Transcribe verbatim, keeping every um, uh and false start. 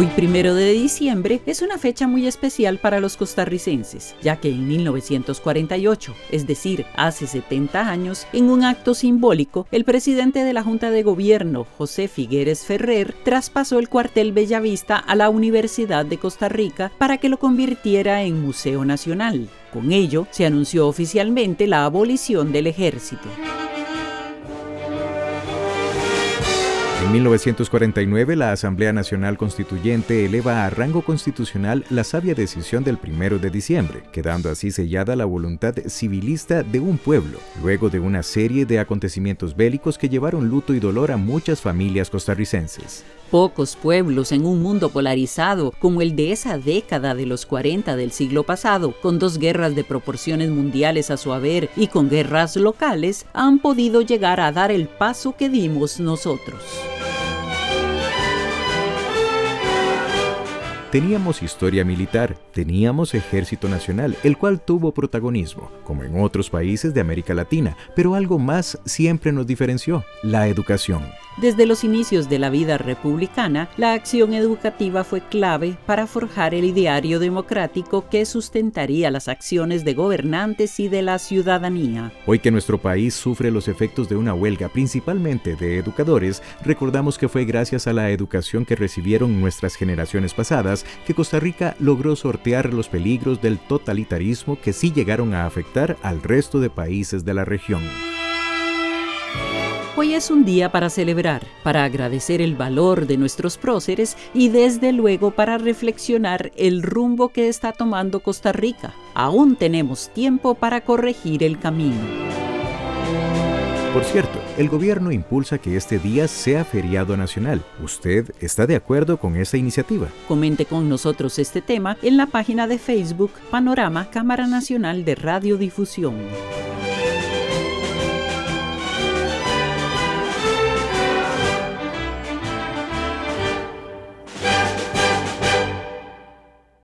Hoy, primero de diciembre, es una fecha muy especial para los costarricenses, ya que en mil novecientos cuarenta y ocho, es decir, hace setenta años, en un acto simbólico, el presidente de la Junta de Gobierno, José Figueres Ferrer, traspasó el cuartel Bellavista a la Universidad de Costa Rica para que lo convirtiera en Museo Nacional. Con ello, se anunció oficialmente la abolición del ejército. En mil novecientos cuarenta y nueve, la Asamblea Nacional Constituyente eleva a rango constitucional la sabia decisión del primero de diciembre, quedando así sellada la voluntad civilista de un pueblo, luego de una serie de acontecimientos bélicos que llevaron luto y dolor a muchas familias costarricenses. Pocos pueblos en un mundo polarizado como el de esa década de los cuarenta del siglo pasado, con dos guerras de proporciones mundiales a su haber y con guerras locales, han podido llegar a dar el paso que dimos nosotros. Teníamos historia militar, teníamos ejército nacional, el cual tuvo protagonismo, como en otros países de América Latina, pero algo más siempre nos diferenció: la educación. Desde los inicios de la vida republicana, la acción educativa fue clave para forjar el ideario democrático que sustentaría las acciones de gobernantes y de la ciudadanía. Hoy que nuestro país sufre los efectos de una huelga, principalmente de educadores, recordamos que fue gracias a la educación que recibieron nuestras generaciones pasadas que Costa Rica logró sortear los peligros del totalitarismo que sí llegaron a afectar al resto de países de la región. Hoy es un día para celebrar, para agradecer el valor de nuestros próceres y desde luego para reflexionar el rumbo que está tomando Costa Rica. Aún tenemos tiempo para corregir el camino. Por cierto, el gobierno impulsa que este día sea feriado nacional. ¿Usted está de acuerdo con esta iniciativa? Comente con nosotros este tema en la página de Facebook Panorama Cámara Nacional de Radiodifusión.